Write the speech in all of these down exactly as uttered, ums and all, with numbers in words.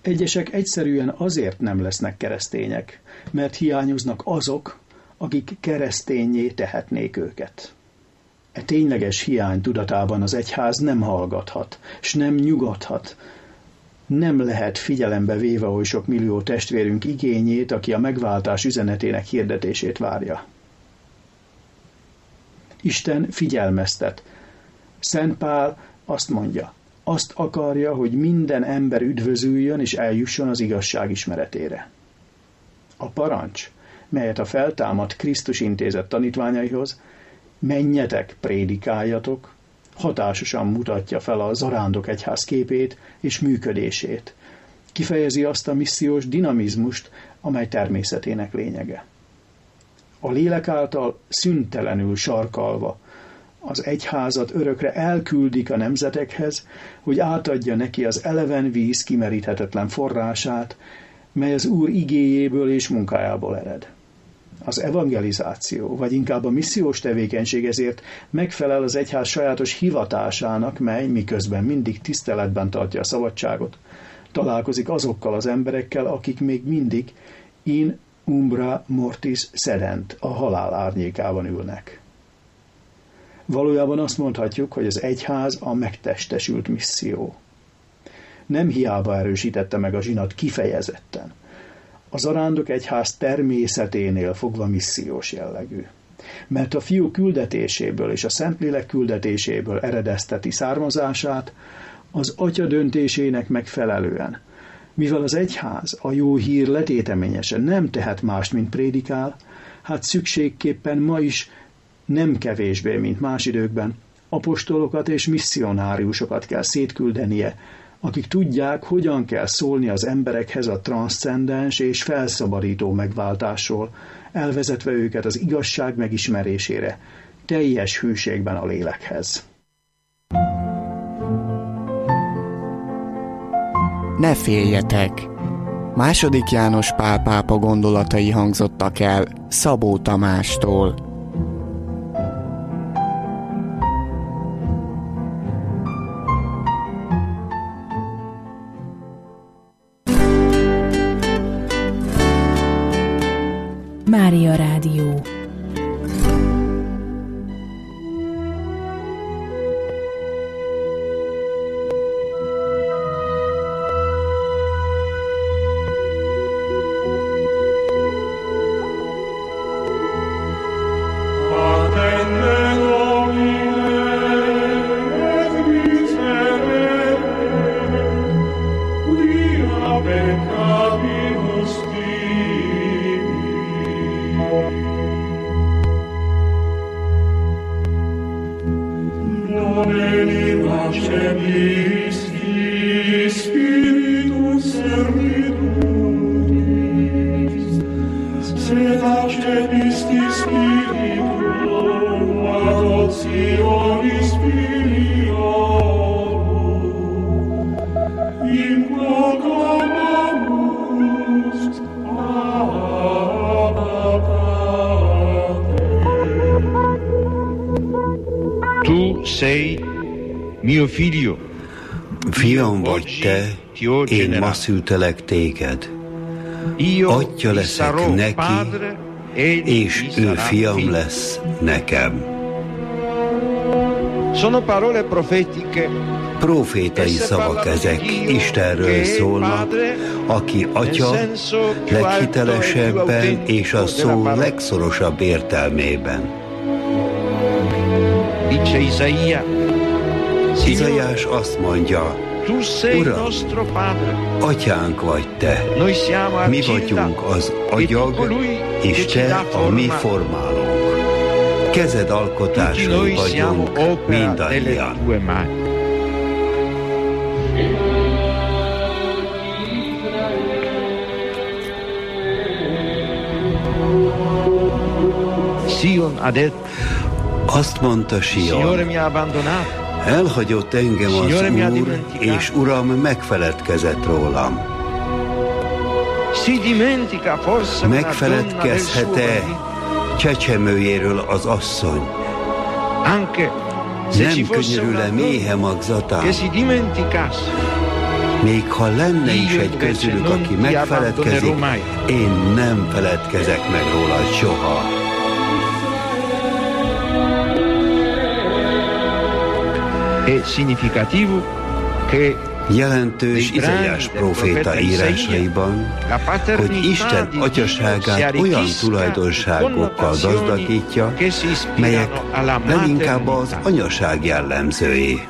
Egyesek egyszerűen azért nem lesznek keresztények, mert hiányoznak azok, akik kereszténnyé tehetnék őket. E tényleges hiány tudatában az egyház nem hallgathat, s nem nyugodhat. Nem lehet figyelembe véve oly sok millió testvérünk igényét, aki a megváltás üzenetének hirdetését várja. Isten figyelmeztet. Szent Pál azt mondja, azt akarja, hogy minden ember üdvözüljön és eljusson az igazság ismeretére. A parancs, melyet a feltámadt Krisztus intézett tanítványaihoz, menjetek, prédikáljatok, hatásosan mutatja fel a zarándok egyház képét és működését. Kifejezi azt a missziós dinamizmust, amely természetének lényege. A lélek által szüntelenül sarkalva az egyházat örökre elküldik a nemzetekhez, hogy átadja neki az eleven víz kimeríthetetlen forrását, mely az Úr igéjéből és munkájából ered. Az evangelizáció, vagy inkább a missziós tevékenység ezért megfelel az egyház sajátos hivatásának, mely miközben mindig tiszteletben tartja a szabadságot, találkozik azokkal az emberekkel, akik még mindig in umbra mortis sedent, a halál árnyékában ülnek. Valójában azt mondhatjuk, hogy az egyház a megtestesült misszió. Nem hiába erősítette meg a zsinat kifejezetten. A zarándok egyház természeténél fogva missziós jellegű. Mert a fiú küldetéséből és a Szentlélek küldetéséből eredezteti származását az atya döntésének megfelelően. Mivel az egyház a jó hír letéteményesen nem tehet mást, mint prédikál, hát szükségképpen ma is nem kevésbé, mint más időkben, apostolokat és misszionáriusokat kell szétküldenie, akik tudják, hogyan kell szólni az emberekhez a transzcendens és felszabadító megváltásról, elvezetve őket az igazság megismerésére, teljes hűségben a lélekhez. Ne féljetek! Második János Pál pápa gondolatai hangzottak el Szabó Tamástól. Mária Rádió. Fiam vagy te, én ma szültelek téged. Atya leszek neki, és ő fiam lesz nekem. Profétai szavak ezek, Istenről szólnak, aki Atya leghitelesebben és a szó legszorosabb értelmében. Izaiás azt mondja, Uram, atyánk vagy te, mi vagyunk az agyag, és te a mi formálónk. Kezed alkotásai vagyunk mindannyian. Azt mondta Sion, elhagyott engem az Úr, és Uram megfeledkezett rólam. Megfeledkezhet-e csecsemőjéről az asszony? Nem könyörül-e méhe magzatán? Még ha lenne is egy közülük, aki megfeledkezik, én nem feledkezek meg rólad soha. È significativo che jelentős Izaiás próféta írásaiban, hogy Isten atyaságát olyan tulajdonságokkal gazdagítja, melyek leginkább az anyaság jellemzői.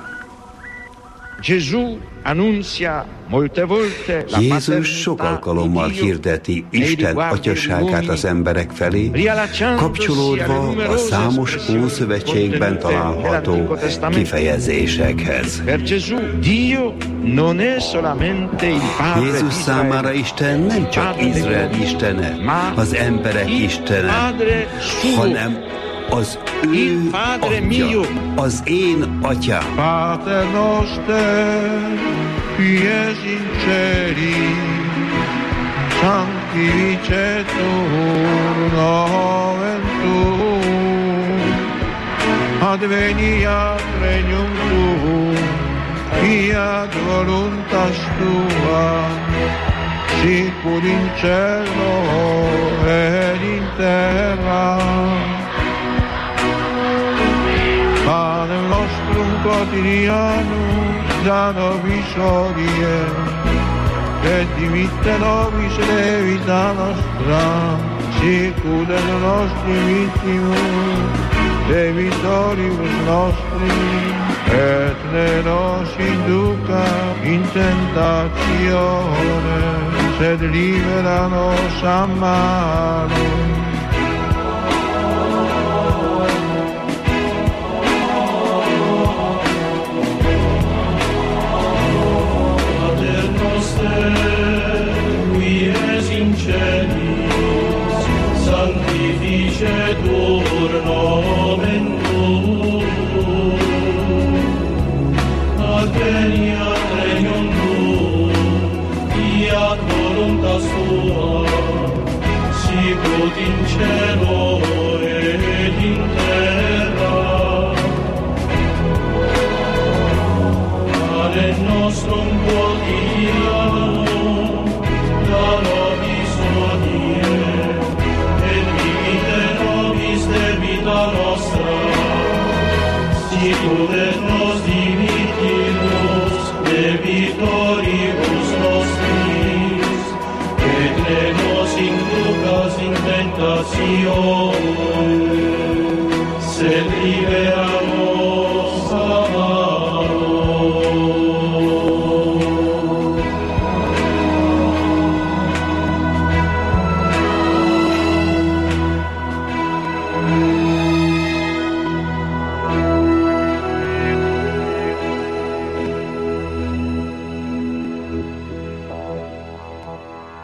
Jézus sok alkalommal hirdeti Isten atyaságát az emberek felé, kapcsolódva a számos Ószövetségben található kifejezésekhez. Jézus számára Isten nem csak Izrael istene, az emberek istene, hanem az ő atya, az én atyám. Pater noster, qui es in celi, sanctificetur nomen tuum, adveniat regnum tuum, fiat voluntas tua, sicur in cielo et in terra. Panem nostrum quotidianum da nobis hodie, et dimitte nobis levita nostra, sicur et nostri vittimus, debitoribus nostri, et ne nos induca in tentatione, sed libera nos a malo. Sanctificetur nomen tuum, adveniat regnum tuum, fiat voluntas tua, sicut in cielo et in terra. Panem nostrum quotidianum da nobis hodie, debita nostra, sicur et